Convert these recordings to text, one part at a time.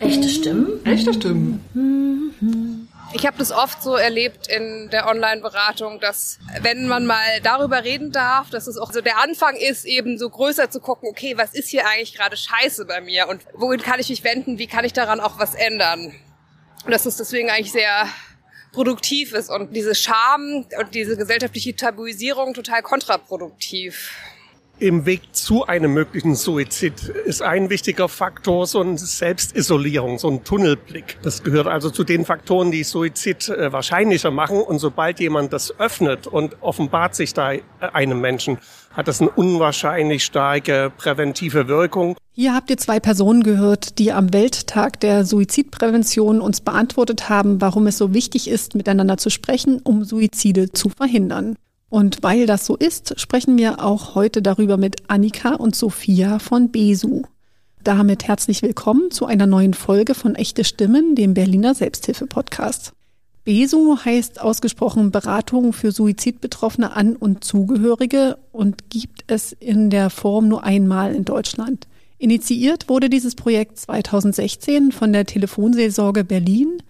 Echte Stimmen? Echte Stimmen. Ich habe das oft so erlebt in der Online-Beratung, dass wenn man mal darüber reden darf, dass es auch so der Anfang ist, eben so größer zu gucken, okay, was ist hier eigentlich gerade scheiße bei mir und wohin kann ich mich wenden, wie kann ich daran auch was ändern? Und dass es deswegen eigentlich sehr produktiv ist und diese Scham und diese gesellschaftliche Tabuisierung total kontraproduktiv. Im Weg zu einem möglichen Suizid ist ein wichtiger Faktor so eine Selbstisolierung, so ein Tunnelblick. Das gehört also zu den Faktoren, die Suizid wahrscheinlicher machen. Und sobald jemand das öffnet und offenbart sich da einem Menschen, hat das eine unwahrscheinlich starke präventive Wirkung. Hier habt ihr 2 Personen gehört, die am Welttag der Suizidprävention uns beantwortet haben, warum es so wichtig ist, miteinander zu sprechen, um Suizide zu verhindern. Und weil das so ist, sprechen wir auch heute darüber mit Annika und Sophia von Besu. Damit herzlich willkommen zu einer neuen Folge von Echte Stimmen, dem Berliner Selbsthilfe-Podcast. Besu heißt ausgesprochen Beratung für Suizidbetroffene an und Zugehörige und gibt es in der Form nur einmal in Deutschland. Initiiert wurde dieses Projekt 2016 von der Telefonseelsorge Berlin.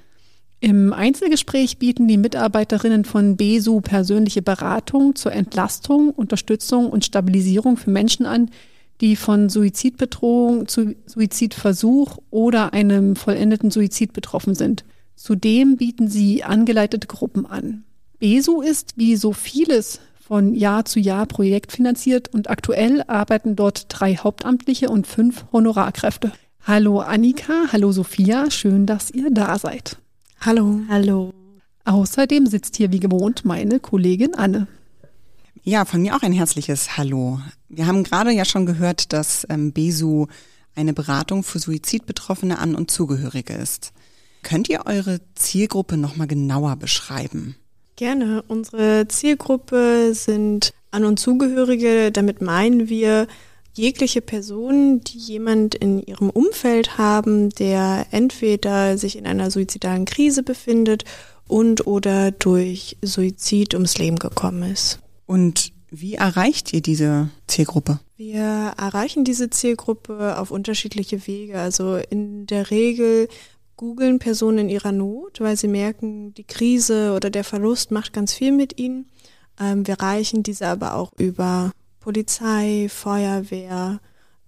Im Einzelgespräch bieten die Mitarbeiterinnen von Besu persönliche Beratung zur Entlastung, Unterstützung und Stabilisierung für Menschen an, die von Suizidbedrohung zu Suizidversuch oder einem vollendeten Suizid betroffen sind. Zudem bieten sie angeleitete Gruppen an. Besu ist, wie so vieles, von Jahr zu Jahr projektfinanziert und aktuell arbeiten dort 3 Hauptamtliche und 5 Honorarkräfte. Hallo Annika, hallo Sophia, schön, dass ihr da seid. Hallo. Hallo. Außerdem sitzt hier wie gewohnt meine Kollegin Anne. Ja, von mir auch ein herzliches Hallo. Wir haben gerade ja schon gehört, dass Besu eine Beratung für Suizidbetroffene an und Zugehörige ist. Könnt ihr eure Zielgruppe nochmal genauer beschreiben? Gerne. Unsere Zielgruppe sind An- und Zugehörige. Damit meinen wir jegliche Personen, die jemand in ihrem Umfeld haben, der entweder sich in einer suizidalen Krise befindet und oder durch Suizid ums Leben gekommen ist. Und wie erreicht ihr diese Zielgruppe? Wir erreichen diese Zielgruppe auf unterschiedliche Wege. Also in der Regel googeln Personen in ihrer Not, weil sie merken, die Krise oder der Verlust macht ganz viel mit ihnen. Wir erreichen diese aber auch über Polizei, Feuerwehr,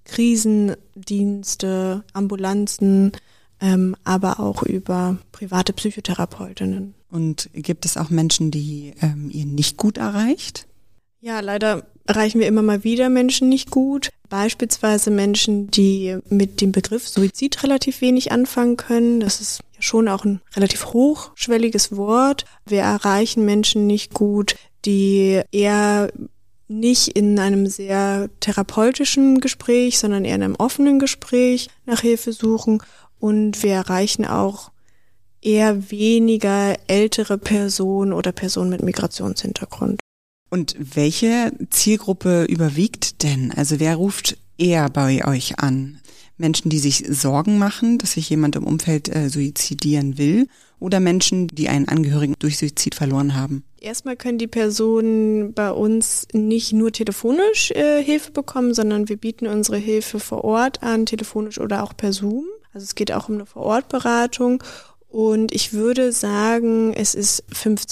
Krisendienste, Ambulanzen, aber auch über private Psychotherapeutinnen. Und gibt es auch Menschen, die ihr nicht gut erreicht? Ja, leider erreichen wir immer mal wieder Menschen nicht gut. Beispielsweise Menschen, die mit dem Begriff Suizid relativ wenig anfangen können. Das ist ja schon auch ein relativ hochschwelliges Wort. Wir erreichen Menschen nicht gut, die eher nicht in einem sehr therapeutischen Gespräch, sondern eher in einem offenen Gespräch nach Hilfe suchen. Und wir erreichen auch eher weniger ältere Personen oder Personen mit Migrationshintergrund. Und welche Zielgruppe überwiegt denn? Also wer ruft eher bei euch an? Menschen, die sich Sorgen machen, dass sich jemand im Umfeld suizidieren will, oder Menschen, die einen Angehörigen durch Suizid verloren haben? Erstmal können die Personen bei uns nicht nur telefonisch Hilfe bekommen, sondern wir bieten unsere Hilfe vor Ort an, telefonisch oder auch per Zoom. Also es geht auch um eine Vor-Ort-Beratung. Und ich würde sagen, es ist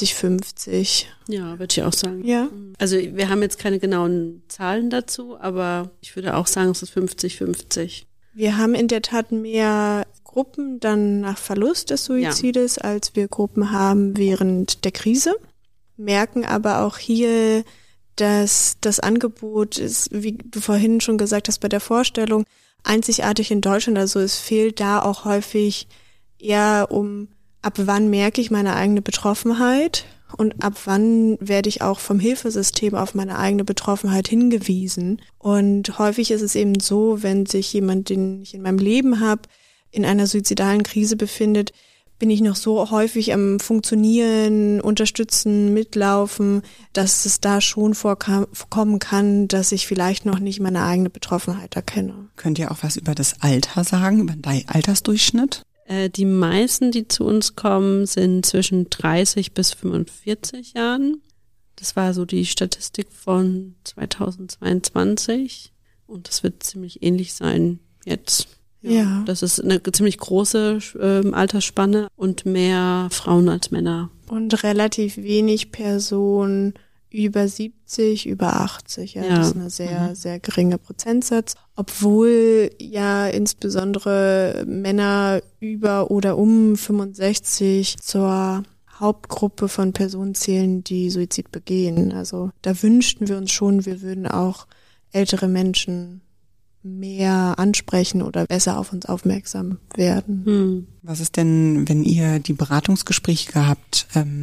50-50. Ja, würde ich auch sagen. Ja. Also wir haben jetzt keine genauen Zahlen dazu, aber ich würde auch sagen, es ist 50-50. Wir haben in der Tat mehr Gruppen dann nach Verlust des Suizides, als wir Gruppen haben während der Krise. Merken aber auch hier, dass das Angebot ist, wie du vorhin schon gesagt hast bei der Vorstellung, einzigartig in Deutschland. Also es fehlt da auch häufig eher ab wann merke ich meine eigene Betroffenheit und ab wann werde ich auch vom Hilfesystem auf meine eigene Betroffenheit hingewiesen. Und häufig ist es eben so, wenn sich jemand, den ich in meinem Leben habe, in einer suizidalen Krise befindet, bin ich noch so häufig am Funktionieren, Unterstützen, Mitlaufen, dass es da schon vorkommen kann, dass ich vielleicht noch nicht meine eigene Betroffenheit erkenne. Könnt ihr auch was über das Alter sagen, über den Altersdurchschnitt? Die meisten, die zu uns kommen, sind zwischen 30 bis 45 Jahren. Das war so die Statistik von 2022 und das wird ziemlich ähnlich sein jetzt. Ja. Das ist eine ziemlich große Altersspanne und mehr Frauen als Männer. Und relativ wenig Personen über 70, über 80. Ja. Das ist eine sehr, sehr geringe Prozentsatz. Obwohl ja insbesondere Männer über oder um 65 zur Hauptgruppe von Personen zählen, die Suizid begehen. Also da wünschten wir uns schon, wir würden auch ältere Menschen mehr ansprechen oder besser auf uns aufmerksam werden. Was ist denn, wenn ihr die Beratungsgespräche gehabt,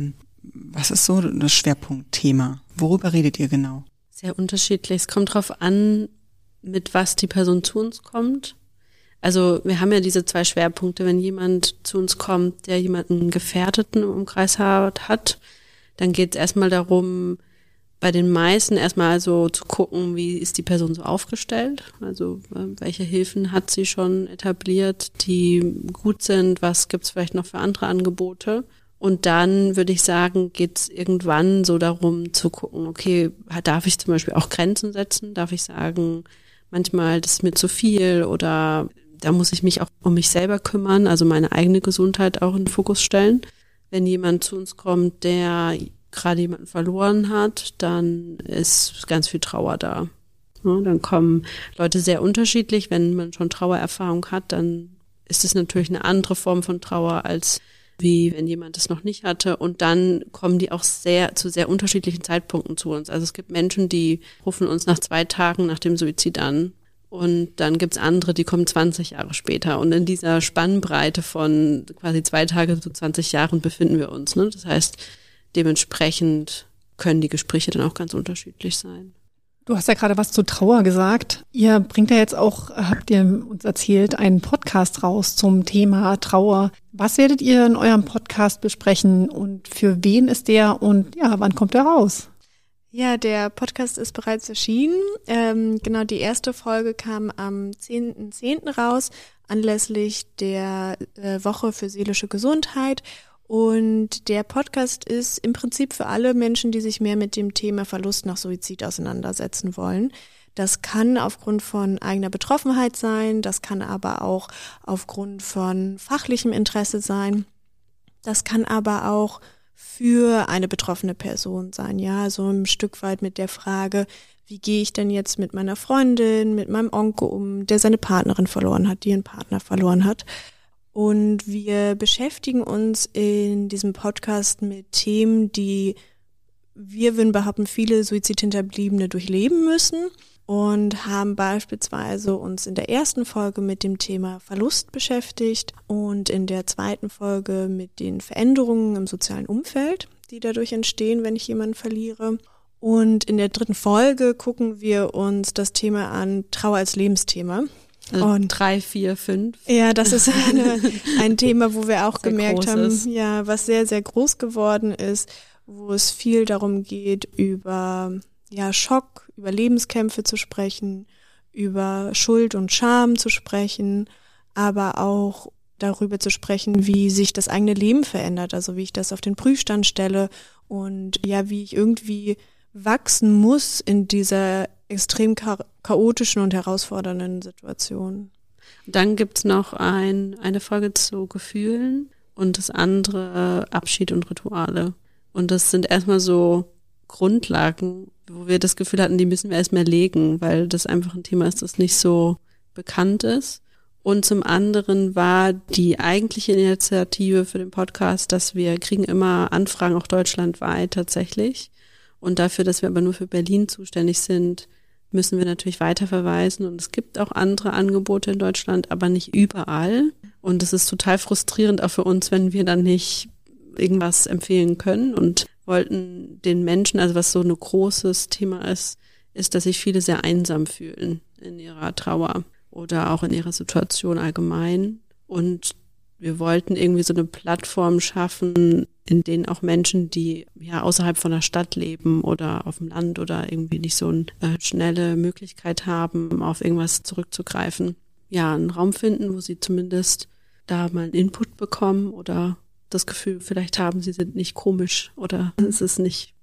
was ist so das Schwerpunktthema? Worüber redet ihr genau? Sehr unterschiedlich. Es kommt drauf an, mit was die Person zu uns kommt. Also wir haben ja diese 2 Schwerpunkte. Wenn jemand zu uns kommt, der jemanden Gefährdeten im Umkreis hat, dann geht es erstmal darum, bei den meisten erstmal so zu gucken, wie ist die Person so aufgestellt, also welche Hilfen hat sie schon etabliert, die gut sind, was gibt's vielleicht noch für andere Angebote. Und dann würde ich sagen, geht's irgendwann so darum zu gucken, okay, darf ich zum Beispiel auch Grenzen setzen, darf ich sagen, manchmal das ist mir zu viel oder da muss ich mich auch um mich selber kümmern, also meine eigene Gesundheit auch in den Fokus stellen. Wenn jemand zu uns kommt, der gerade jemanden verloren hat, dann ist ganz viel Trauer da. Ja, dann kommen Leute sehr unterschiedlich. Wenn man schon Trauererfahrung hat, dann ist es natürlich eine andere Form von Trauer, als wie wenn jemand es noch nicht hatte. Und dann kommen die auch zu sehr unterschiedlichen Zeitpunkten zu uns. Also es gibt Menschen, die rufen uns nach 2 Tagen nach dem Suizid an. Und dann gibt's andere, die kommen 20 Jahre später. Und in dieser Spannbreite von quasi 2 Tage zu 20 Jahren befinden wir uns. Ne? Das heißt, dementsprechend können die Gespräche dann auch ganz unterschiedlich sein. Du hast ja gerade was zu Trauer gesagt. Ihr bringt ja jetzt auch, habt ihr uns erzählt, einen Podcast raus zum Thema Trauer. Was werdet ihr in eurem Podcast besprechen und für wen ist der und ja, wann kommt der raus? Ja, der Podcast ist bereits erschienen. Genau, die erste Folge kam am 10.10. raus, anlässlich der Woche für seelische Gesundheit. Und der Podcast ist im Prinzip für alle Menschen, die sich mehr mit dem Thema Verlust nach Suizid auseinandersetzen wollen. Das kann aufgrund von eigener Betroffenheit sein, das kann aber auch aufgrund von fachlichem Interesse sein. Das kann aber auch für eine betroffene Person sein, ja, so ein Stück weit mit der Frage, wie gehe ich denn jetzt mit meiner Freundin, mit meinem Onkel um, der seine Partnerin verloren hat, die einen Partner verloren hat. Und wir beschäftigen uns in diesem Podcast mit Themen, die wir würden behaupten, viele Suizidhinterbliebene durchleben müssen und haben beispielsweise uns in der ersten Folge mit dem Thema Verlust beschäftigt und in der zweiten Folge mit den Veränderungen im sozialen Umfeld, die dadurch entstehen, wenn ich jemanden verliere. Und in der dritten Folge gucken wir uns das Thema an, Trauer als Lebensthema. Also und 3, 4, 5. Ja, das ist ein Thema, wo wir auch gemerkt haben, ja, was sehr, sehr groß geworden ist, wo es viel darum geht, über Schock, über Lebenskämpfe zu sprechen, über Schuld und Scham zu sprechen, aber auch darüber zu sprechen, wie sich das eigene Leben verändert, also wie ich das auf den Prüfstand stelle und ja, wie ich irgendwie wachsen muss in dieser extrem chaotischen und herausfordernden Situation. Dann gibt's noch eine Folge zu Gefühlen und das andere Abschied und Rituale. Und das sind erstmal so Grundlagen, wo wir das Gefühl hatten, die müssen wir erstmal legen, weil das einfach ein Thema ist, das nicht so bekannt ist. Und zum anderen war die eigentliche Initiative für den Podcast, dass wir kriegen immer Anfragen auch deutschlandweit tatsächlich. Und dafür, dass wir aber nur für Berlin zuständig sind, müssen wir natürlich weiterverweisen. Und es gibt auch andere Angebote in Deutschland, aber nicht überall. Und es ist total frustrierend auch für uns, wenn wir dann nicht irgendwas empfehlen können und wollten den Menschen, also was so ein großes Thema ist, dass sich viele sehr einsam fühlen in ihrer Trauer oder auch in ihrer Situation allgemein. Und wir wollten irgendwie so eine Plattform schaffen, in denen auch Menschen, die ja außerhalb von der Stadt leben oder auf dem Land oder irgendwie nicht so eine schnelle Möglichkeit haben, auf irgendwas zurückzugreifen, ja, einen Raum finden, wo sie zumindest da mal einen Input bekommen oder das Gefühl vielleicht haben, sie sind nicht komisch oder es ist nicht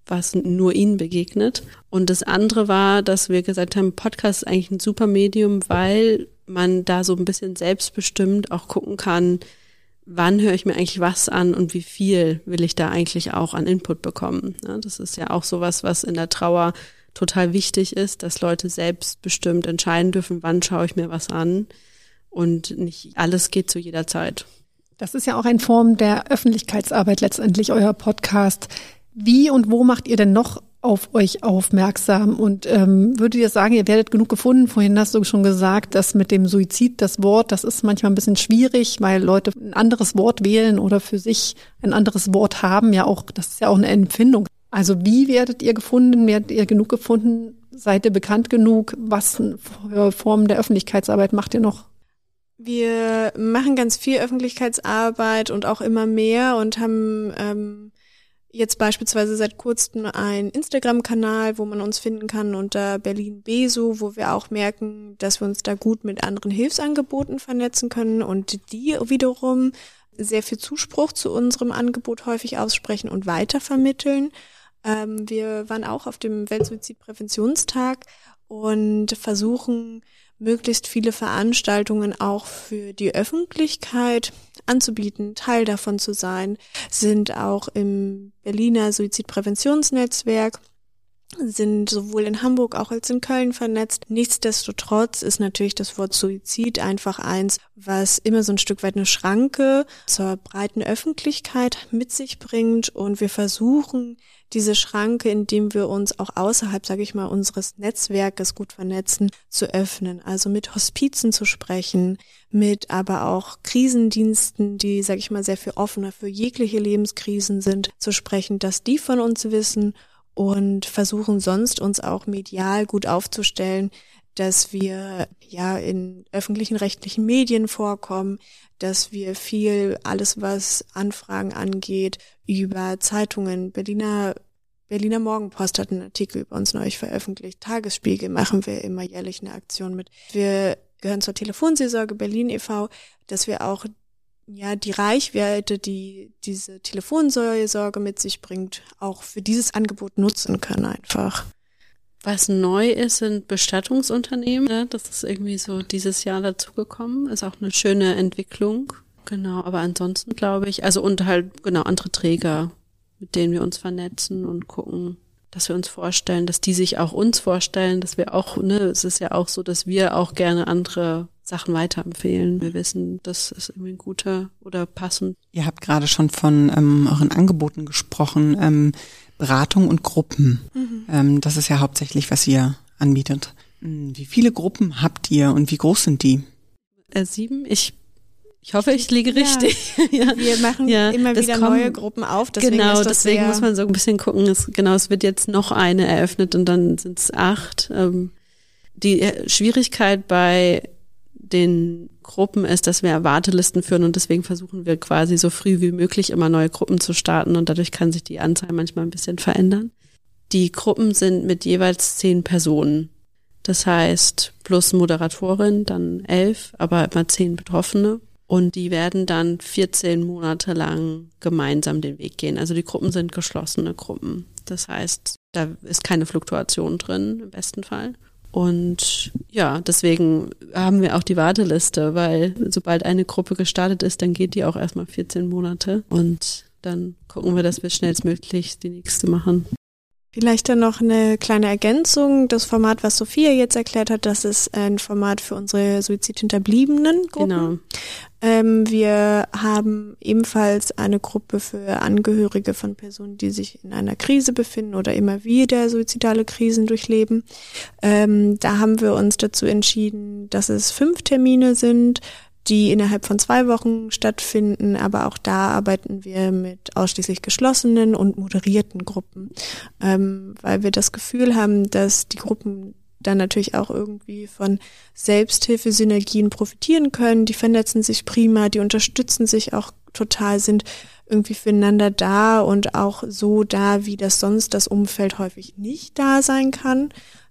was nur ihnen begegnet. Und das andere war, dass wir gesagt haben, Podcast ist eigentlich ein super Medium, weil man da so ein bisschen selbstbestimmt auch gucken kann, wann höre ich mir eigentlich was an und wie viel will ich da eigentlich auch an Input bekommen. Ja, das ist ja auch sowas, was in der Trauer total wichtig ist, dass Leute selbstbestimmt entscheiden dürfen, wann schaue ich mir was an und nicht alles geht zu jeder Zeit. Das ist ja auch eine Form der Öffentlichkeitsarbeit letztendlich, euer Podcast. Wie und wo macht ihr denn noch auf euch aufmerksam? Und würdet ihr sagen, ihr werdet genug gefunden? Vorhin hast du schon gesagt, dass mit dem Suizid das Wort, das ist manchmal ein bisschen schwierig, weil Leute ein anderes Wort wählen oder für sich ein anderes Wort haben. Ja, auch das ist ja auch eine Empfindung. Also wie werdet ihr gefunden? Werdet ihr genug gefunden? Seid ihr bekannt genug? Was für Formen der Öffentlichkeitsarbeit macht ihr noch? Wir machen ganz viel Öffentlichkeitsarbeit und auch immer mehr und haben jetzt beispielsweise seit kurzem einen Instagram-Kanal, wo man uns finden kann unter Berlin Beso, wo wir auch merken, dass wir uns da gut mit anderen Hilfsangeboten vernetzen können und die wiederum sehr viel Zuspruch zu unserem Angebot häufig aussprechen und weitervermitteln. Wir waren auch auf dem Weltsuizidpräventionstag und versuchen, möglichst viele Veranstaltungen auch für die Öffentlichkeit anzubieten, Teil davon zu sein, sind auch im Berliner Suizidpräventionsnetzwerk, sind sowohl in Hamburg auch als in Köln vernetzt. Nichtsdestotrotz ist natürlich das Wort Suizid einfach eins, was immer so ein Stück weit eine Schranke zur breiten Öffentlichkeit mit sich bringt und wir versuchen, diese Schranke, indem wir uns auch außerhalb, sage ich mal, unseres Netzwerkes gut vernetzen, zu öffnen. Also mit Hospizen zu sprechen, mit aber auch Krisendiensten, die, sage ich mal, sehr viel offener für jegliche Lebenskrisen sind, zu sprechen, dass die von uns wissen und versuchen sonst uns auch medial gut aufzustellen, dass wir ja in öffentlichen rechtlichen Medien vorkommen, dass wir viel, alles was Anfragen angeht, über Zeitungen, Berliner Morgenpost hat einen Artikel über uns neulich veröffentlicht, Tagesspiegel machen wir immer jährlich eine Aktion mit. Wir gehören zur Telefonseelsorge Berlin e.V., dass wir auch ja die Reichweite, die diese Telefonseelsorge mit sich bringt, auch für dieses Angebot nutzen können einfach. Was neu ist, sind Bestattungsunternehmen. Ja, das ist irgendwie so dieses Jahr dazugekommen. Ist auch eine schöne Entwicklung. Genau, aber ansonsten glaube ich, also und halt genau andere Träger, mit denen wir uns vernetzen und gucken, dass wir uns vorstellen, dass die sich auch uns vorstellen, dass wir auch, es ist ja auch so, dass wir auch gerne andere Sachen weiterempfehlen. Wir wissen, das ist irgendwie ein guter oder passend. Ihr habt gerade schon von euren Angeboten gesprochen, Beratung und Gruppen. Das ist ja hauptsächlich, was ihr anbietet. Wie viele Gruppen habt ihr und wie groß sind die? 7. Ich hoffe, ich liege richtig. Ja. Wir machen immer wieder neue Gruppen auf. Deswegen muss man so ein bisschen gucken. Es wird jetzt noch eine eröffnet und dann sind es 8. Die Schwierigkeit bei den Gruppen ist, dass wir Wartelisten führen und deswegen versuchen wir quasi so früh wie möglich immer neue Gruppen zu starten und dadurch kann sich die Anzahl manchmal ein bisschen verändern. Die Gruppen sind mit jeweils 10 Personen. Das heißt, plus Moderatorin, dann 11, aber immer 10 Betroffene. Und die werden dann 14 Monate lang gemeinsam den Weg gehen. Also die Gruppen sind geschlossene Gruppen. Das heißt, da ist keine Fluktuation drin, im besten Fall. Und ja, deswegen haben wir auch die Warteliste, weil sobald eine Gruppe gestartet ist, dann geht die auch erstmal 14 Monate. Und dann gucken wir, dass wir schnellstmöglich die nächste machen. Vielleicht dann noch eine kleine Ergänzung. Das Format, was Sophia jetzt erklärt hat, das ist ein Format für unsere suizidhinterbliebenen Gruppen. Genau. Wir haben ebenfalls eine Gruppe für Angehörige von Personen, die sich in einer Krise befinden oder immer wieder suizidale Krisen durchleben. Da haben wir uns dazu entschieden, dass es 5 Termine sind, die innerhalb von 2 Wochen stattfinden, aber auch da arbeiten wir mit ausschließlich geschlossenen und moderierten Gruppen, weil wir das Gefühl haben, dass die Gruppen dann natürlich auch irgendwie von Selbsthilfesynergien profitieren können. Die vernetzen sich prima, die unterstützen sich auch total, sind irgendwie füreinander da und auch so da, wie das sonst das Umfeld häufig nicht da sein kann.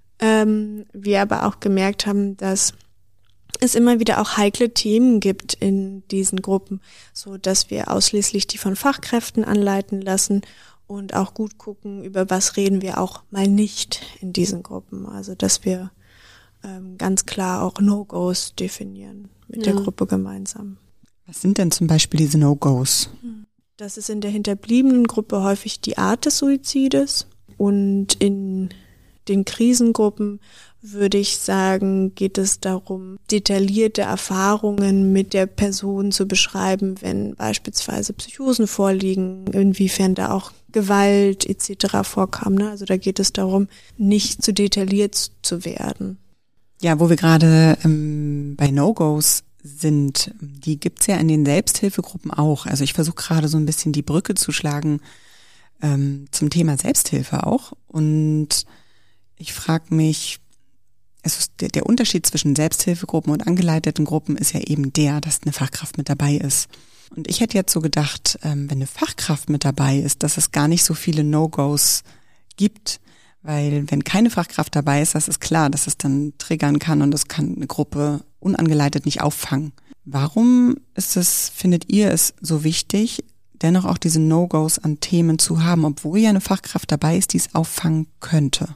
Wir aber auch gemerkt haben, dass es immer wieder auch heikle Themen gibt in diesen Gruppen, so dass wir ausschließlich die von Fachkräften anleiten lassen und auch gut gucken, über was reden wir auch mal nicht in diesen Gruppen. Also dass wir ganz klar auch No-Gos definieren mit der Gruppe gemeinsam. Was sind denn zum Beispiel diese No-Gos? Das ist in der hinterbliebenen Gruppe häufig die Art des Suizides und in den Krisengruppen würde ich sagen, geht es darum, detaillierte Erfahrungen mit der Person zu beschreiben, wenn beispielsweise Psychosen vorliegen, inwiefern da auch Gewalt etc. vorkam. Ne? Also da geht es darum, nicht zu detailliert zu werden. Ja, wo wir gerade bei No-Gos sind, die gibt's ja in den Selbsthilfegruppen auch. Also ich versuche gerade so ein bisschen die Brücke zu schlagen zum Thema Selbsthilfe auch. Und ich frage mich, der Unterschied zwischen Selbsthilfegruppen und angeleiteten Gruppen ist ja eben dass eine Fachkraft mit dabei ist. Und ich hätte jetzt so gedacht, wenn eine Fachkraft mit dabei ist, dass es gar nicht so viele No-Gos gibt. Weil wenn keine Fachkraft dabei ist, das ist klar, dass es dann triggern kann und das kann eine Gruppe unangeleitet nicht auffangen. Warum findet ihr es so wichtig, dennoch auch diese No-Gos an Themen zu haben, obwohl ja eine Fachkraft dabei ist, die es auffangen könnte?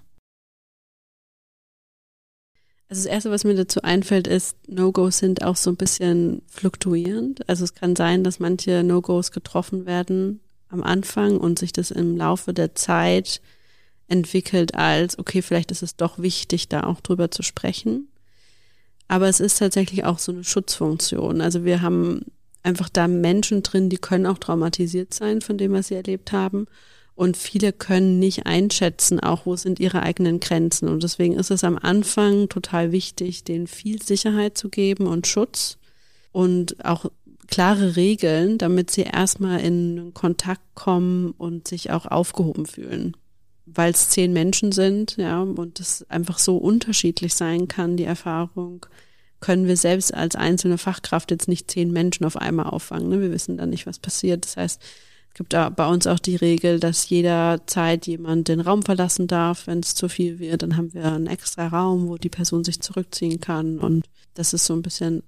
Also das Erste, was mir dazu einfällt, ist, No-Gos sind auch so ein bisschen fluktuierend. Also es kann sein, dass manche No-Gos getroffen werden am Anfang und sich das im Laufe der Zeit entwickelt als, okay, vielleicht ist es doch wichtig, da auch drüber zu sprechen. Aber es ist tatsächlich auch so eine Schutzfunktion. Also wir haben einfach da Menschen drin, die können auch traumatisiert sein von dem, was sie erlebt haben. Und viele können nicht einschätzen, auch wo sind ihre eigenen Grenzen. Und deswegen ist es am Anfang total wichtig, denen viel Sicherheit zu geben und Schutz und auch klare Regeln, damit sie erstmal in Kontakt kommen und sich auch aufgehoben fühlen. Weil es 10 Menschen sind, ja, und es einfach so unterschiedlich sein kann, die Erfahrung, können wir selbst als einzelne Fachkraft jetzt nicht 10 Menschen auf einmal auffangen. Ne? Wir wissen dann nicht, was passiert. Das heißt, es gibt da bei uns auch die Regel, dass jederzeit jemand den Raum verlassen darf. Wenn es zu viel wird, dann haben wir einen extra Raum, wo die Person sich zurückziehen kann. Und das ist so ein bisschen,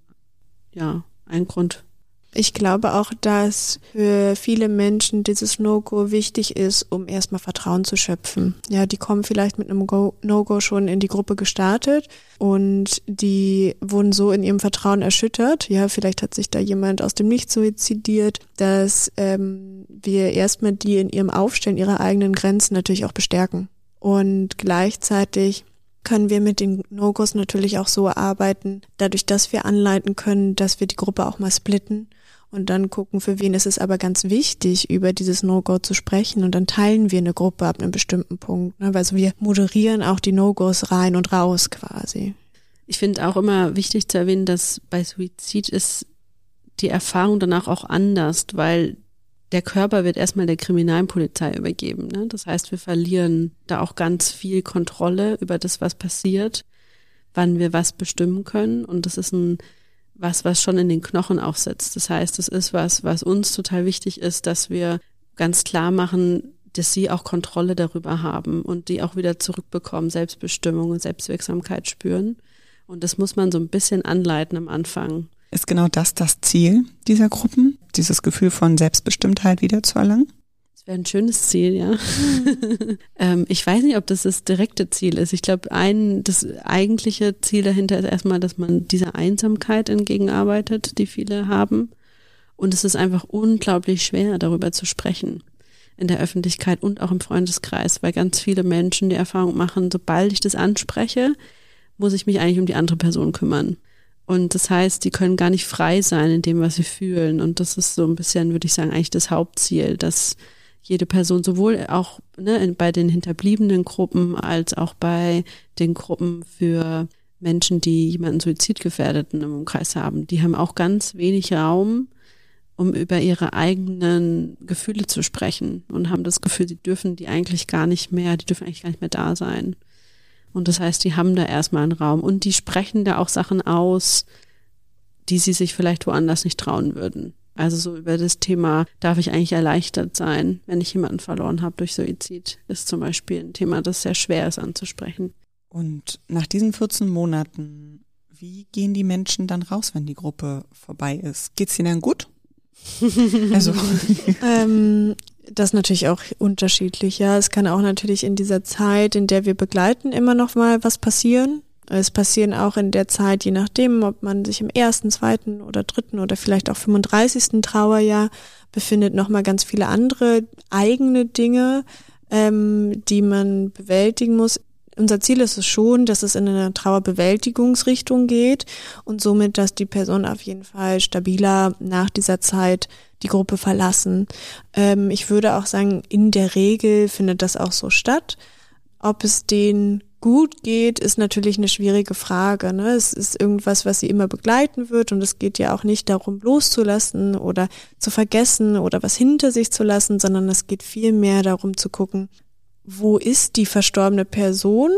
ja, ein Grund. Ich glaube auch, dass für viele Menschen dieses No-Go wichtig ist, um erstmal Vertrauen zu schöpfen. Ja, die kommen vielleicht mit einem No-Go schon in die Gruppe gestartet und die wurden so in ihrem Vertrauen erschüttert. Ja, vielleicht hat sich da jemand aus dem Nichts suizidiert, dass wir erstmal die in ihrem Aufstellen ihrer eigenen Grenzen natürlich auch bestärken. Und gleichzeitig können wir mit den No-Gos natürlich auch so arbeiten, dadurch, dass wir anleiten können, dass wir die Gruppe auch mal splitten und dann gucken, für wen ist es aber ganz wichtig, über dieses No-Go zu sprechen und dann teilen wir eine Gruppe ab einem bestimmten Punkt. Ne? Also wir moderieren auch die No-Gos rein und raus quasi. Ich finde auch immer wichtig zu erwähnen, dass bei Suizid ist die Erfahrung danach auch anders, weil der Körper wird erstmal der Kriminalpolizei übergeben. Ne? Das heißt, wir verlieren da auch ganz viel Kontrolle über das, was passiert, wann wir was bestimmen können. Und das ist was schon in den Knochen auch sitzt. Das heißt, das ist was uns total wichtig ist, dass wir ganz klar machen, dass sie auch Kontrolle darüber haben und die auch wieder zurückbekommen, Selbstbestimmung und Selbstwirksamkeit spüren. Und das muss man so ein bisschen anleiten am Anfang. Ist genau das Ziel dieser Gruppen, dieses Gefühl von Selbstbestimmtheit wiederzuerlangen? Das wäre ein schönes Ziel, ja. Ich weiß nicht, ob das direkte Ziel ist. Ich glaube, das eigentliche Ziel dahinter ist erstmal, dass man dieser Einsamkeit entgegenarbeitet, die viele haben. Und es ist einfach unglaublich schwer, darüber zu sprechen in der Öffentlichkeit und auch im Freundeskreis, weil ganz viele Menschen die Erfahrung machen, sobald ich das anspreche, muss ich mich eigentlich um die andere Person kümmern. Und das heißt, die können gar nicht frei sein in dem, was sie fühlen. Und das ist so ein bisschen, würde ich sagen, eigentlich das Hauptziel, dass jede Person sowohl auch bei den hinterbliebenen Gruppen als auch bei den Gruppen für Menschen, die jemanden Suizidgefährdeten im Umkreis haben, die haben auch ganz wenig Raum, um über ihre eigenen Gefühle zu sprechen und haben das Gefühl, die dürfen eigentlich gar nicht mehr da sein. Und das heißt, die haben da erstmal einen Raum und die sprechen da auch Sachen aus, die sie sich vielleicht woanders nicht trauen würden. Also so über das Thema, darf ich eigentlich erleichtert sein, wenn ich jemanden verloren habe durch Suizid, ist zum Beispiel ein Thema, das sehr schwer ist anzusprechen. Und nach diesen 14 Monaten, wie gehen die Menschen dann raus, wenn die Gruppe vorbei ist? Geht's ihnen dann gut? Also Das ist natürlich auch unterschiedlich, ja. Es kann auch natürlich in dieser Zeit, in der wir begleiten, immer noch mal was passieren. Es passieren auch in der Zeit, je nachdem, ob man sich im 1., 2. oder 3. oder vielleicht auch 35. Trauerjahr befindet, noch mal ganz viele andere eigene Dinge, die man bewältigen muss. Unser Ziel ist es schon, dass es in eine Trauerbewältigungsrichtung geht und somit, dass die Personen auf jeden Fall stabiler nach dieser Zeit die Gruppe verlassen. Ich würde auch sagen, in der Regel findet das auch so statt. Ob es denen gut geht, ist natürlich eine schwierige Frage, ne? Es ist irgendwas, was sie immer begleiten wird und es geht ja auch nicht darum, loszulassen oder zu vergessen oder was hinter sich zu lassen, sondern es geht viel mehr darum zu gucken, wo ist die verstorbene Person,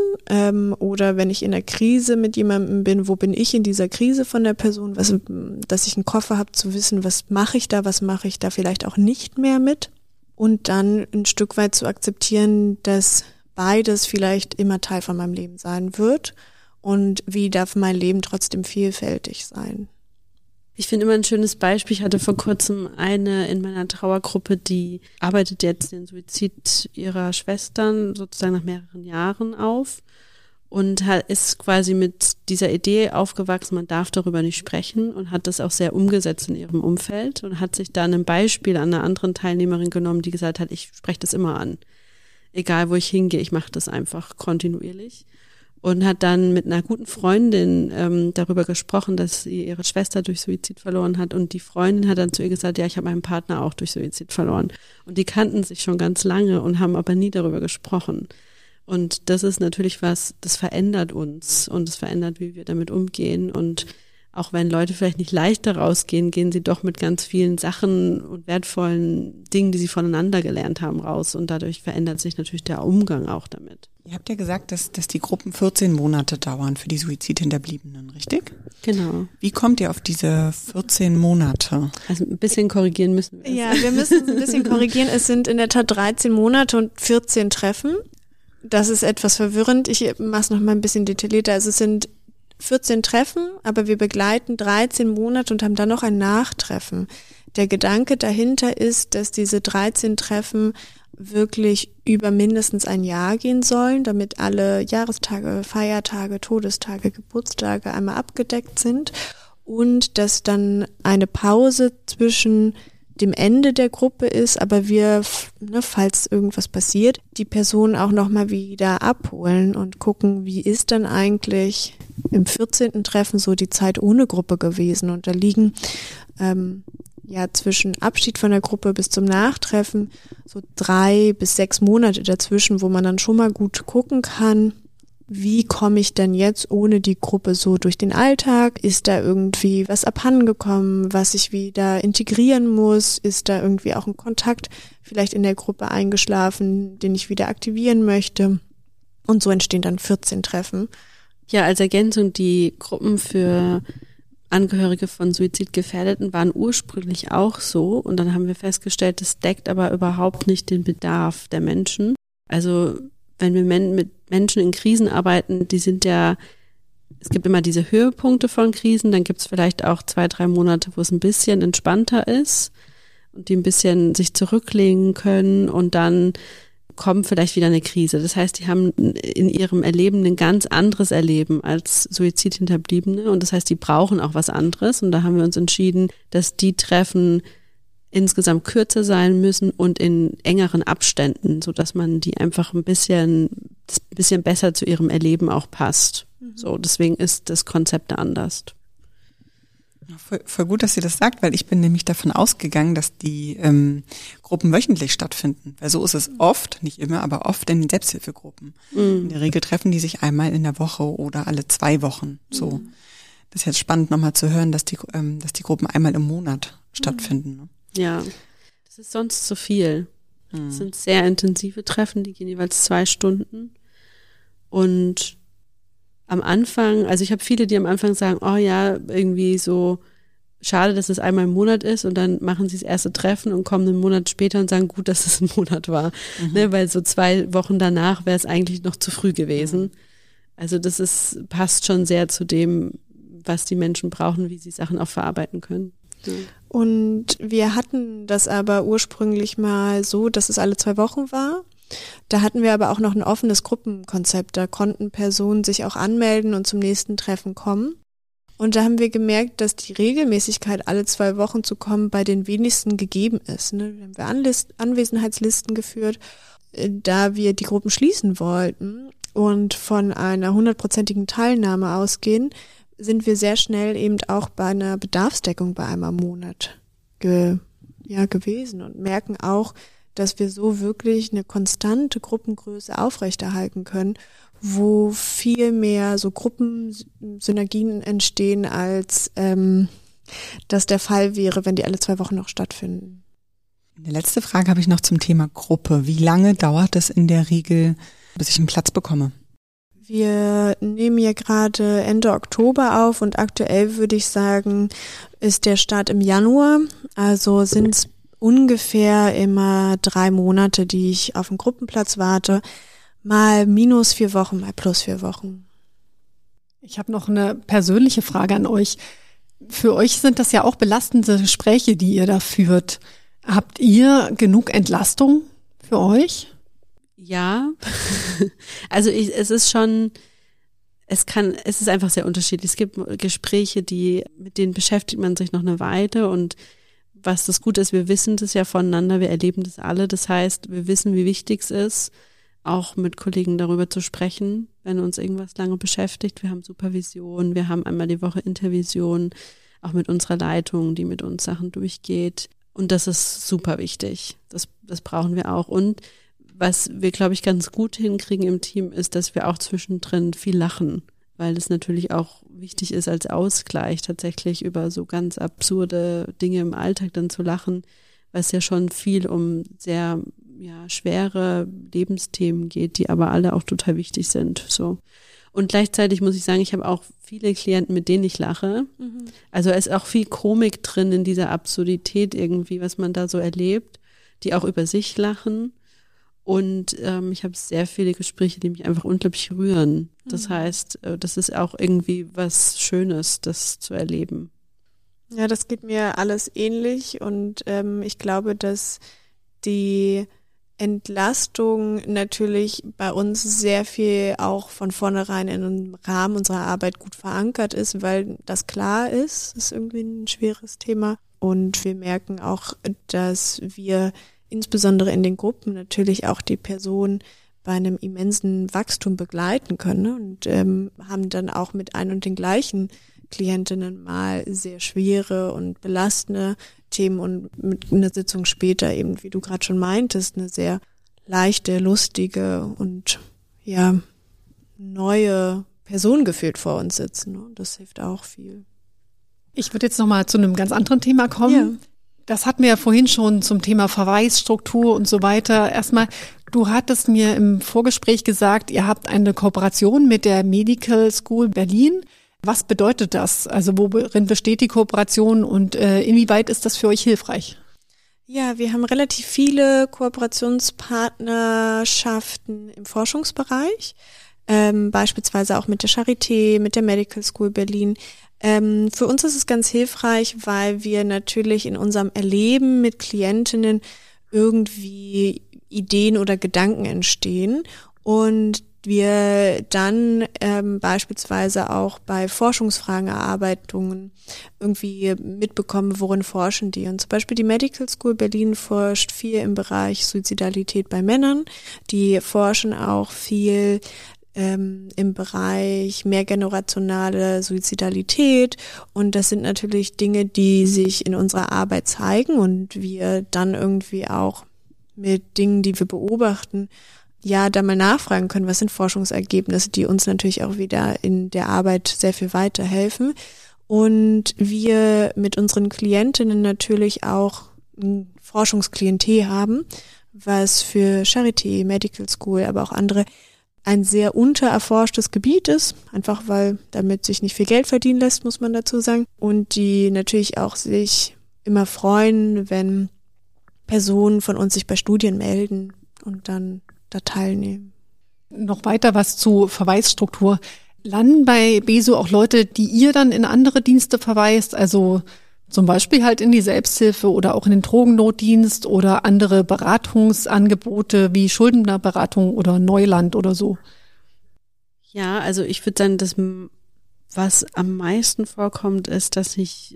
oder wenn ich in einer Krise mit jemandem bin, wo bin ich in dieser Krise von der Person, dass ich einen Koffer habe zu wissen, was mache ich da vielleicht auch nicht mehr mit und dann ein Stück weit zu akzeptieren, dass beides vielleicht immer Teil von meinem Leben sein wird und wie darf mein Leben trotzdem vielfältig sein. Ich finde immer ein schönes Beispiel, ich hatte vor kurzem eine in meiner Trauergruppe, die arbeitet jetzt den Suizid ihrer Schwestern sozusagen nach mehreren Jahren auf und ist quasi mit dieser Idee aufgewachsen, man darf darüber nicht sprechen und hat das auch sehr umgesetzt in ihrem Umfeld und hat sich dann ein Beispiel an einer anderen Teilnehmerin genommen, die gesagt hat, ich spreche das immer an. Egal, wo ich hingehe, ich mache das einfach kontinuierlich. Und hat dann mit einer guten Freundin darüber gesprochen, dass sie ihre Schwester durch Suizid verloren hat. Und die Freundin hat dann zu ihr gesagt, ja, ich habe meinen Partner auch durch Suizid verloren. Und die kannten sich schon ganz lange und haben aber nie darüber gesprochen. Und das ist natürlich was, das verändert uns und es verändert, wie wir damit umgehen. Und auch wenn Leute vielleicht nicht leichter rausgehen, gehen sie doch mit ganz vielen Sachen und wertvollen Dingen, die sie voneinander gelernt haben, raus. Und dadurch verändert sich natürlich der Umgang auch damit. Ihr habt ja gesagt, dass die Gruppen 14 Monate dauern für die Suizidhinterbliebenen, richtig? Genau. Wie kommt ihr auf diese 14 Monate? Also ein bisschen korrigieren müssen wir. Ja, wir müssen ein bisschen korrigieren. Es sind in der Tat 13 Monate und 14 Treffen. Das ist etwas verwirrend. Ich mache es noch mal ein bisschen detaillierter. Also es sind 14 Treffen, aber wir begleiten 13 Monate und haben dann noch ein Nachtreffen. Der Gedanke dahinter ist, dass diese 13 Treffen wirklich über mindestens ein Jahr gehen sollen, damit alle Jahrestage, Feiertage, Todestage, Geburtstage einmal abgedeckt sind und dass dann eine Pause zwischen dem Ende der Gruppe ist, aber wir, falls irgendwas passiert, die Person auch nochmal wieder abholen und gucken, wie ist dann eigentlich im 14. Treffen so die Zeit ohne Gruppe gewesen. Und da liegen zwischen Abschied von der Gruppe bis zum Nachtreffen so 3 bis 6 Monate dazwischen, wo man dann schon mal gut gucken kann, wie komme ich denn jetzt ohne die Gruppe so durch den Alltag? Ist da irgendwie was abhandengekommen, was ich wieder integrieren muss? Ist da irgendwie auch ein Kontakt vielleicht in der Gruppe eingeschlafen, den ich wieder aktivieren möchte? Und so entstehen dann 14 Treffen. Ja, als Ergänzung, die Gruppen für Angehörige von Suizidgefährdeten waren ursprünglich auch so. Und dann haben wir festgestellt, das deckt aber überhaupt nicht den Bedarf der Menschen. Also wenn wir mit Menschen in Krisen arbeiten, es gibt immer diese Höhepunkte von Krisen, dann gibt es vielleicht auch 2, 3 Monate, wo es ein bisschen entspannter ist und die ein bisschen sich zurücklegen können und dann kommt vielleicht wieder eine Krise. Das heißt, die haben in ihrem Erleben ein ganz anderes Erleben als Suizidhinterbliebene und das heißt, die brauchen auch was anderes und da haben wir uns entschieden, dass die Treffen insgesamt kürzer sein müssen und in engeren Abständen, so dass man die einfach ein bisschen besser zu ihrem Erleben auch passt. So, deswegen ist das Konzept anders. Voll gut, dass ihr das sagt, weil ich bin nämlich davon ausgegangen, dass die Gruppen wöchentlich stattfinden. Weil so ist es oft, nicht immer, aber oft in den Selbsthilfegruppen. In der Regel treffen die sich einmal in der Woche oder alle 2 Wochen. So, das ist jetzt spannend nochmal zu hören, dass die Gruppen einmal im Monat stattfinden. Ne? Ja, das ist sonst zu viel. Das sind sehr intensive Treffen, die gehen jeweils 2 Stunden. Und am Anfang, also ich habe viele, die am Anfang sagen, oh ja, irgendwie so schade, dass es einmal im Monat ist und dann machen sie das erste Treffen und kommen einen Monat später und sagen, gut, dass es ein Monat war. Ne, weil so 2 Wochen danach wäre es eigentlich noch zu früh gewesen. Also passt schon sehr zu dem, was die Menschen brauchen, wie sie Sachen auch verarbeiten können. Ja. Und wir hatten das aber ursprünglich mal so, dass es alle 2 Wochen war. Da hatten wir aber auch noch ein offenes Gruppenkonzept. Da konnten Personen sich auch anmelden und zum nächsten Treffen kommen. Und da haben wir gemerkt, dass die Regelmäßigkeit, alle 2 Wochen zu kommen, bei den wenigsten gegeben ist. Da haben wir Anwesenheitslisten geführt, da wir die Gruppen schließen wollten und von einer 100%igen Teilnahme ausgehen, sind wir sehr schnell eben auch bei einer Bedarfsdeckung bei einmal im Monat gewesen und merken auch, dass wir so wirklich eine konstante Gruppengröße aufrechterhalten können, wo viel mehr so Gruppensynergien entstehen, als das der Fall wäre, wenn die alle 2 Wochen noch stattfinden. Eine letzte Frage habe ich noch zum Thema Gruppe. Wie lange dauert es in der Regel, bis ich einen Platz bekomme? Wir nehmen ja gerade Ende Oktober auf und aktuell würde ich sagen, ist der Start im Januar. Also sind es ungefähr immer 3 Monate, die ich auf einen Gruppenplatz warte. Mal minus 4 Wochen, mal plus 4 Wochen. Ich habe noch eine persönliche Frage an euch. Für euch sind das ja auch belastende Gespräche, die ihr da führt. Habt ihr genug Entlastung für euch? Ja, also es ist einfach sehr unterschiedlich. Es gibt Gespräche, mit denen beschäftigt man sich noch eine Weile und was das Gute ist, wir wissen das ja voneinander, wir erleben das alle. Das heißt, wir wissen, wie wichtig es ist, auch mit Kollegen darüber zu sprechen, wenn uns irgendwas lange beschäftigt. Wir haben Supervision, wir haben einmal die Woche Intervision, auch mit unserer Leitung, die mit uns Sachen durchgeht. Und das ist super wichtig. Das brauchen wir auch. Und was wir, glaube ich, ganz gut hinkriegen im Team, ist, dass wir auch zwischendrin viel lachen, weil es natürlich auch wichtig ist als Ausgleich, tatsächlich über so ganz absurde Dinge im Alltag dann zu lachen, weil es ja schon viel um sehr schwere Lebensthemen geht, die aber alle auch total wichtig sind. So. Und gleichzeitig muss ich sagen, ich habe auch viele Klienten, mit denen ich lache. Mhm. Also es ist auch viel Komik drin in dieser Absurdität irgendwie, was man da so erlebt, die auch über sich lachen. Und ich habe sehr viele Gespräche, die mich einfach unglaublich rühren. Das heißt, das ist auch irgendwie was Schönes, das zu erleben. Ja, das geht mir alles ähnlich und ich glaube, dass die Entlastung natürlich bei uns sehr viel auch von vornherein in einem Rahmen unserer Arbeit gut verankert ist, weil das klar ist, ist irgendwie ein schweres Thema. Und wir merken auch, dass wir insbesondere in den Gruppen natürlich auch die Person bei einem immensen Wachstum begleiten können, ne? Und haben dann auch mit ein und den gleichen Klientinnen mal sehr schwere und belastende Themen und mit einer Sitzung später eben, wie du gerade schon meintest, eine sehr leichte, lustige und neue Person gefühlt vor uns sitzen. Und das hilft auch viel. Ich würde jetzt nochmal zu einem ganz anderen Thema kommen. Ja. Das hatten wir ja vorhin schon zum Thema Verweisstruktur und so weiter. Erstmal, du hattest mir im Vorgespräch gesagt, ihr habt eine Kooperation mit der Medical School Berlin. Was bedeutet das? Also worin besteht die Kooperation und inwieweit ist das für euch hilfreich? Ja, wir haben relativ viele Kooperationspartnerschaften im Forschungsbereich, beispielsweise auch mit der Charité, mit der Medical School Berlin. Für uns ist es ganz hilfreich, weil wir natürlich in unserem Erleben mit Klientinnen irgendwie Ideen oder Gedanken entstehen und wir dann beispielsweise auch bei Forschungsfragenerarbeitungen irgendwie mitbekommen, worin forschen die. Und zum Beispiel die Medical School Berlin forscht viel im Bereich Suizidalität bei Männern. Die forschen auch viel im Bereich mehrgenerationale Suizidalität. Und das sind natürlich Dinge, die sich in unserer Arbeit zeigen und wir dann irgendwie auch mit Dingen, die wir beobachten, da mal nachfragen können, was sind Forschungsergebnisse, die uns natürlich auch wieder in der Arbeit sehr viel weiterhelfen. Und wir mit unseren Klientinnen natürlich auch ein Forschungsklientel haben, was für Charité, Medical School, aber auch andere ein sehr untererforschtes Gebiet ist, einfach weil damit sich nicht viel Geld verdienen lässt, muss man dazu sagen. Und die natürlich auch sich immer freuen, wenn Personen von uns sich bei Studien melden und dann da teilnehmen. Noch weiter was zu Verweisstruktur. Landen bei BESO auch Leute, die ihr dann in andere Dienste verweist, also Zum Beispiel halt in die Selbsthilfe oder auch in den Drogennotdienst oder andere Beratungsangebote wie Schuldnerberatung oder Neuland oder so. Ja, also ich würde sagen, was am meisten vorkommt, ist, dass sich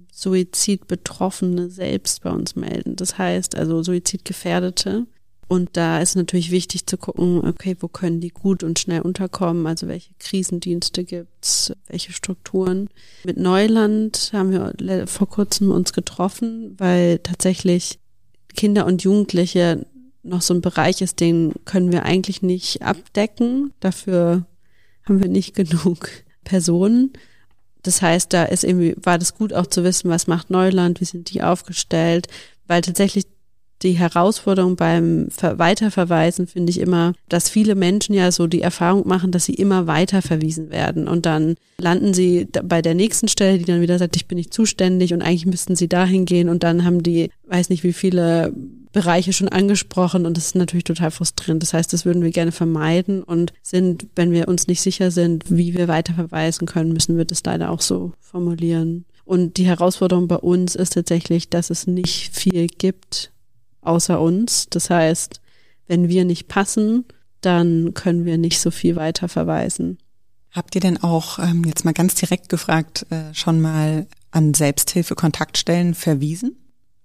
Suizidbetroffene selbst bei uns melden. Das heißt also Suizidgefährdete. Und da ist natürlich wichtig zu gucken, okay, wo können die gut und schnell unterkommen? Also welche Krisendienste gibt's, welche Strukturen? Mit Neuland haben wir vor kurzem uns getroffen, weil tatsächlich Kinder und Jugendliche noch so ein Bereich ist, den können wir eigentlich nicht abdecken. Dafür haben wir nicht genug Personen. Das heißt, war das gut auch zu wissen, was macht Neuland, wie sind die aufgestellt, weil tatsächlich die Herausforderung beim Weiterverweisen finde ich immer, dass viele Menschen ja so die Erfahrung machen, dass sie immer weiter verwiesen werden und dann landen sie bei der nächsten Stelle, die dann wieder sagt, ich bin nicht zuständig und eigentlich müssten sie dahin gehen und dann haben die, weiß nicht wie viele Bereiche schon angesprochen und das ist natürlich total frustrierend. Das heißt, das würden wir gerne vermeiden und wenn wir uns nicht sicher sind, wie wir weiterverweisen können, müssen wir das leider auch so formulieren. Und die Herausforderung bei uns ist tatsächlich, dass es nicht viel gibt, außer uns. Das heißt, wenn wir nicht passen, dann können wir nicht so viel weiter verweisen. Habt ihr denn auch, jetzt mal ganz direkt gefragt, schon mal an Selbsthilfe-Kontaktstellen verwiesen?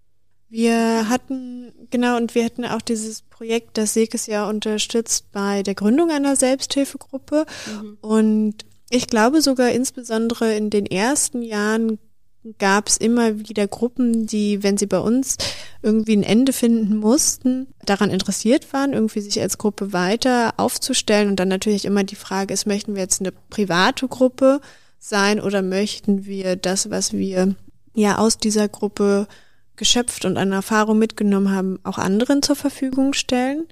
Wir hatten auch dieses Projekt, das SEKES ja unterstützt bei der Gründung einer Selbsthilfegruppe. Und ich glaube sogar insbesondere in den ersten Jahren gab es immer wieder Gruppen, die, wenn sie bei uns irgendwie ein Ende finden mussten, daran interessiert waren, irgendwie sich als Gruppe weiter aufzustellen. Und dann natürlich immer die Frage ist, möchten wir jetzt eine private Gruppe sein oder möchten wir das, was wir ja aus dieser Gruppe geschöpft und an Erfahrung mitgenommen haben, auch anderen zur Verfügung stellen.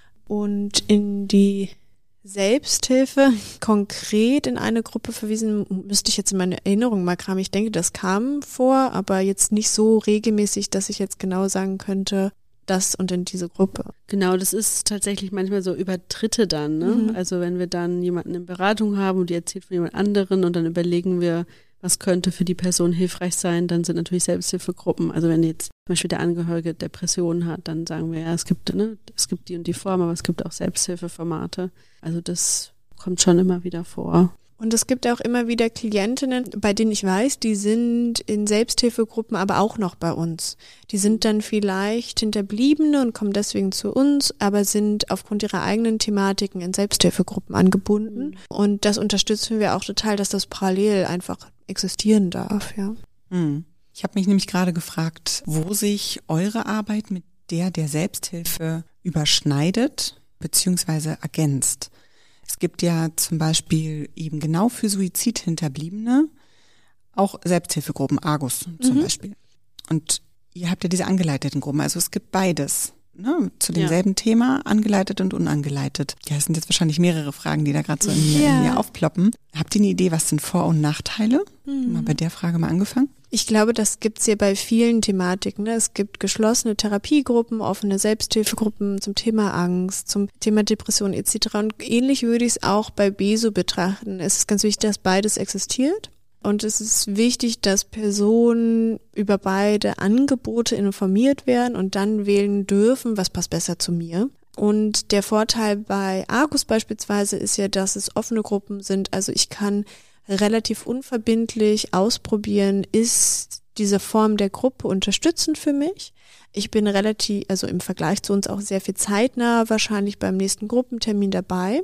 Und in die Selbsthilfe konkret in eine Gruppe verwiesen, müsste ich jetzt in meine Erinnerung mal kramen. Ich denke, das kam vor, aber jetzt nicht so regelmäßig, dass ich jetzt genau sagen könnte, das und in diese Gruppe. Genau, das ist tatsächlich manchmal so über Dritte dann, ne? Also wenn wir dann jemanden in Beratung haben und die erzählt von jemand anderen und dann überlegen wir, was könnte für die Person hilfreich sein, dann sind natürlich Selbsthilfegruppen. Also wenn jetzt zum Beispiel der Angehörige Depressionen hat, dann sagen wir, ja, es gibt die und die Form, aber es gibt auch Selbsthilfeformate. Also das kommt schon immer wieder vor. Und es gibt auch immer wieder Klientinnen, bei denen ich weiß, die sind in Selbsthilfegruppen, aber auch noch bei uns. Die sind dann vielleicht Hinterbliebene und kommen deswegen zu uns, aber sind aufgrund ihrer eigenen Thematiken in Selbsthilfegruppen angebunden. Und das unterstützen wir auch total, dass das parallel einfach existieren darf, ja. Ich habe mich nämlich gerade gefragt, wo sich eure Arbeit mit der Selbsthilfe überschneidet bzw. ergänzt. Es gibt ja zum Beispiel eben genau für Suizidhinterbliebene auch Selbsthilfegruppen, Argus zum Beispiel. Und ihr habt ja diese angeleiteten Gruppen, also es gibt beides, ne, zu demselben Thema, angeleitet und unangeleitet. Ja, es sind jetzt wahrscheinlich mehrere Fragen, die da gerade so in mir aufploppen. Habt ihr eine Idee, was sind Vor- und Nachteile? Mal bei der Frage mal angefangen. Ich glaube, das gibt's hier bei vielen Thematiken. Ne? Es gibt geschlossene Therapiegruppen, offene Selbsthilfegruppen zum Thema Angst, zum Thema Depression etc. Und ähnlich würde ich es auch bei BESO betrachten. Es ist ganz wichtig, dass beides existiert. Und es ist wichtig, dass Personen über beide Angebote informiert werden und dann wählen dürfen, was passt besser zu mir. Und der Vorteil bei Argus beispielsweise ist ja, dass es offene Gruppen sind. Also ich kann relativ unverbindlich ausprobieren, ist diese Form der Gruppe unterstützend für mich. Ich bin also im Vergleich zu uns auch sehr viel zeitnah wahrscheinlich beim nächsten Gruppentermin dabei.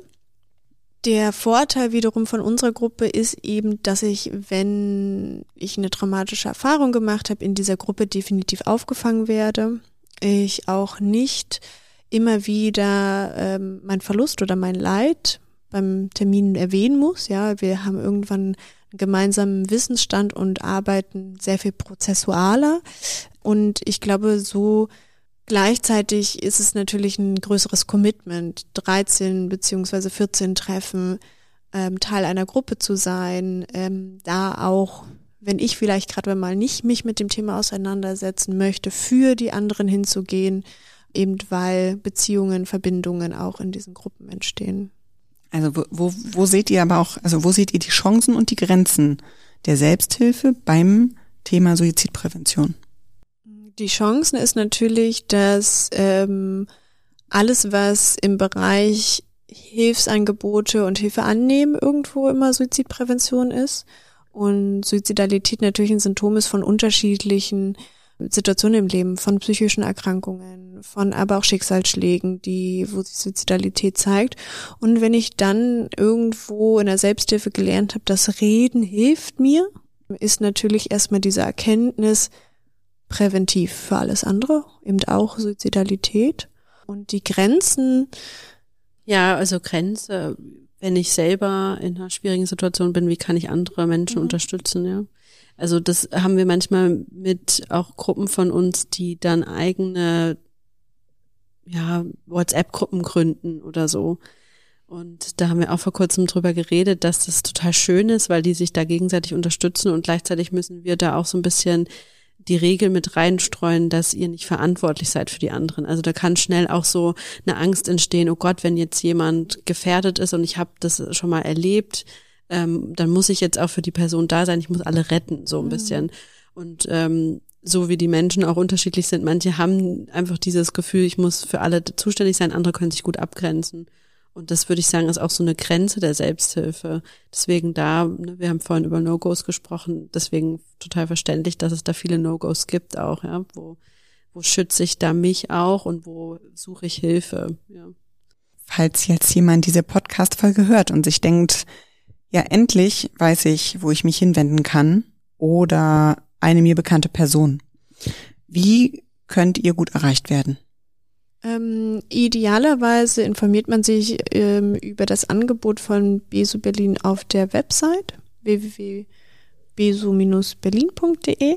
Der Vorteil wiederum von unserer Gruppe ist eben, dass ich, wenn ich eine traumatische Erfahrung gemacht habe, in dieser Gruppe definitiv aufgefangen werde. Ich auch nicht immer wieder mein Verlust oder mein Leid beim Termin erwähnen muss. Ja, wir haben irgendwann einen gemeinsamen Wissensstand und arbeiten sehr viel prozessualer. Und ich glaube, so gleichzeitig ist es natürlich ein größeres Commitment, 13 beziehungsweise 14 Treffen, Teil einer Gruppe zu sein, da auch, wenn ich vielleicht gerade mal nicht mich mit dem Thema auseinandersetzen möchte, für die anderen hinzugehen, eben weil Beziehungen, Verbindungen auch in diesen Gruppen entstehen. Also wo seht ihr aber auch, also wo seht ihr die Chancen und die Grenzen der Selbsthilfe beim Thema Suizidprävention? Die Chancen ist natürlich, dass alles, was im Bereich Hilfsangebote und Hilfe annehmen irgendwo immer Suizidprävention ist und Suizidalität natürlich ein Symptom ist von unterschiedlichen Situationen im Leben, von psychischen Erkrankungen, von aber auch Schicksalsschlägen, wo sich Suizidalität zeigt. Und wenn ich dann irgendwo in der Selbsthilfe gelernt habe, dass Reden hilft mir, ist natürlich erstmal diese Erkenntnis präventiv für alles andere, eben auch Suizidalität. Und die Grenzen. Ja, also Grenze, wenn ich selber in einer schwierigen Situation bin, wie kann ich andere Menschen unterstützen, ja? Also das haben wir manchmal mit auch Gruppen von uns, die dann eigene WhatsApp-Gruppen gründen oder so. Und da haben wir auch vor kurzem drüber geredet, dass das total schön ist, weil die sich da gegenseitig unterstützen und gleichzeitig müssen wir da auch so ein bisschen die Regel mit reinstreuen, dass ihr nicht verantwortlich seid für die anderen. Also da kann schnell auch so eine Angst entstehen, oh Gott, wenn jetzt jemand gefährdet ist und ich habe das schon mal erlebt, dann muss ich jetzt auch für die Person da sein, ich muss alle retten, so ein bisschen. Und so wie die Menschen auch unterschiedlich sind, manche haben einfach dieses Gefühl, ich muss für alle zuständig sein, andere können sich gut abgrenzen. Und das würde ich sagen, ist auch so eine Grenze der Selbsthilfe. Deswegen wir haben vorhin über No-Gos gesprochen, deswegen total verständlich, dass es da viele No-Gos gibt auch, ja, wo schütze ich da mich auch und wo suche ich Hilfe, ja. Falls jetzt jemand diese Podcast-Folge hört und sich denkt, ja, endlich weiß ich, wo ich mich hinwenden kann oder eine mir bekannte Person. Wie könnt ihr gut erreicht werden? Idealerweise informiert man sich über das Angebot von BESU Berlin auf der Website www.besu-berlin.de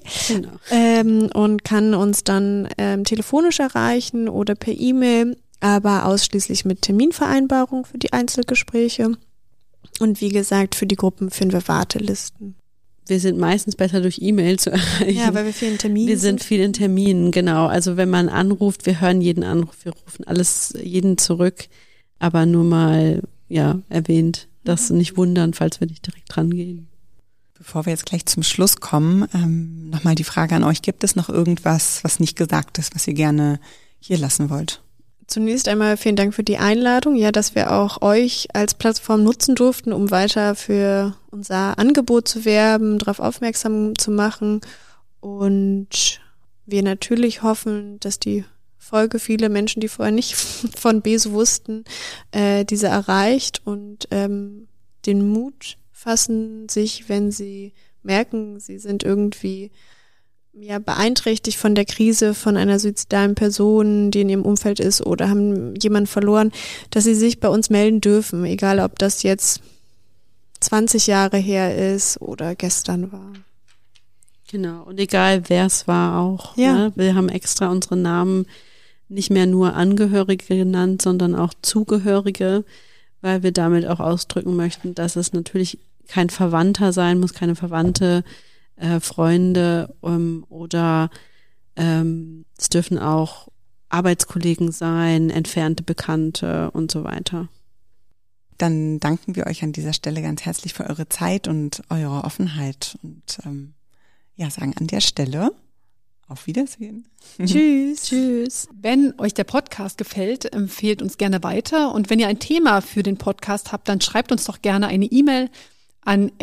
und kann uns dann telefonisch erreichen oder per E-Mail, aber ausschließlich mit Terminvereinbarung für die Einzelgespräche. Und wie gesagt, für die Gruppen führen wir Wartelisten. Wir sind meistens besser durch E-Mail zu erreichen. Ja, weil wir viel in Terminen sind. Wir sind viel in Terminen, genau. Also wenn man anruft, wir hören jeden Anruf, wir rufen jeden zurück, aber nur mal, erwähnt, das nicht wundern, falls wir nicht direkt rangehen. Bevor wir jetzt gleich zum Schluss kommen, nochmal die Frage an euch. Gibt es noch irgendwas, was nicht gesagt ist, was ihr gerne hier lassen wollt? Zunächst einmal vielen Dank für die Einladung, dass wir auch euch als Plattform nutzen durften, um weiter für unser Angebot zu werben, darauf aufmerksam zu machen. Und wir natürlich hoffen, dass die Folge viele Menschen, die vorher nicht von BESU wussten, diese erreicht und den Mut fassen, sich, wenn sie merken, sie sind irgendwie beeinträchtigt von der Krise von einer suizidalen Person, die in ihrem Umfeld ist oder haben jemanden verloren, dass sie sich bei uns melden dürfen, egal ob das jetzt 20 Jahre her ist oder gestern war. Genau, und egal wer es war auch. Ja. Ne? Wir haben extra unsere Namen nicht mehr nur Angehörige genannt, sondern auch Zugehörige, weil wir damit auch ausdrücken möchten, dass es natürlich kein Verwandter sein muss, keine Verwandte, Freunde oder es dürfen auch Arbeitskollegen sein, entfernte Bekannte und so weiter. Dann danken wir euch an dieser Stelle ganz herzlich für eure Zeit und eure Offenheit und sagen an der Stelle auf Wiedersehen. Tschüss. Tschüss. Wenn euch der Podcast gefällt, empfehlt uns gerne weiter und wenn ihr ein Thema für den Podcast habt, dann schreibt uns doch gerne eine E-Mail an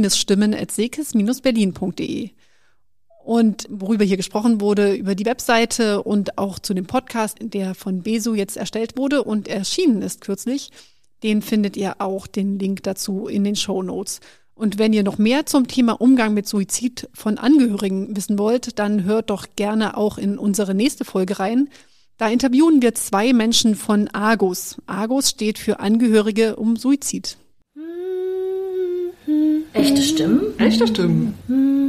echte-stimmen@sekes-berlin.de. Und worüber hier gesprochen wurde, über die Webseite und auch zu dem Podcast, der von BESU jetzt erstellt wurde und erschienen ist kürzlich, den findet ihr auch, den Link dazu in den Shownotes. Und wenn ihr noch mehr zum Thema Umgang mit Suizid von Angehörigen wissen wollt, dann hört doch gerne auch in unsere nächste Folge rein. Da interviewen wir 2 Menschen von AGOS. AGOS steht für Angehörige um Suizid. Echte Stimmen? Echte Stimmen.